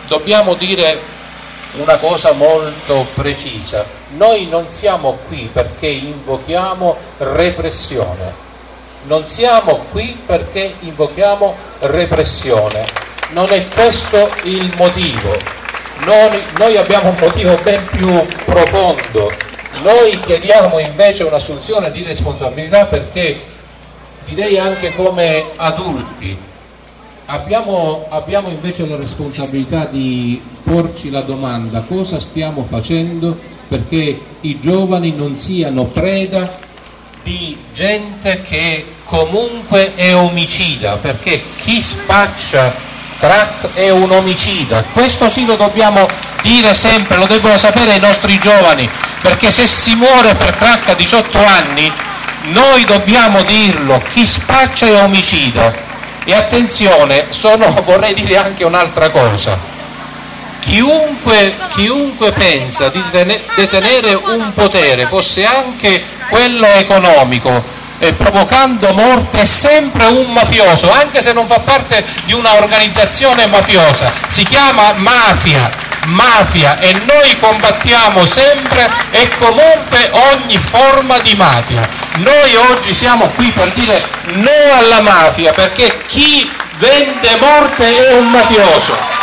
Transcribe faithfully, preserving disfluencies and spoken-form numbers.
dobbiamo dire una cosa molto precisa: noi non siamo qui perché invochiamo repressione, non siamo qui perché invochiamo repressione, non è questo il motivo. Noi, noi abbiamo un motivo ben più profondo. Noi chiediamo invece un'assunzione di responsabilità perché, direi anche come adulti, abbiamo, abbiamo invece la responsabilità di porci la domanda: cosa stiamo facendo perché i giovani non siano preda di gente che comunque è omicida, perché chi spaccia crack è un omicida. Questo sì lo dobbiamo dire sempre, lo devono sapere i nostri giovani, perché se si muore per crack a diciotto anni noi dobbiamo dirlo: chi spaccia è omicida. E attenzione, sono, vorrei dire anche un'altra cosa: chiunque, chiunque pensa di detenere un potere, fosse anche quello economico, eh, provocando morte, è sempre un mafioso, anche se non fa parte di una organizzazione mafiosa. Si chiama mafia, mafia, e noi combattiamo sempre e comunque ogni forma di mafia. Noi oggi siamo qui per dire no alla mafia, perché chi vende morte è un mafioso.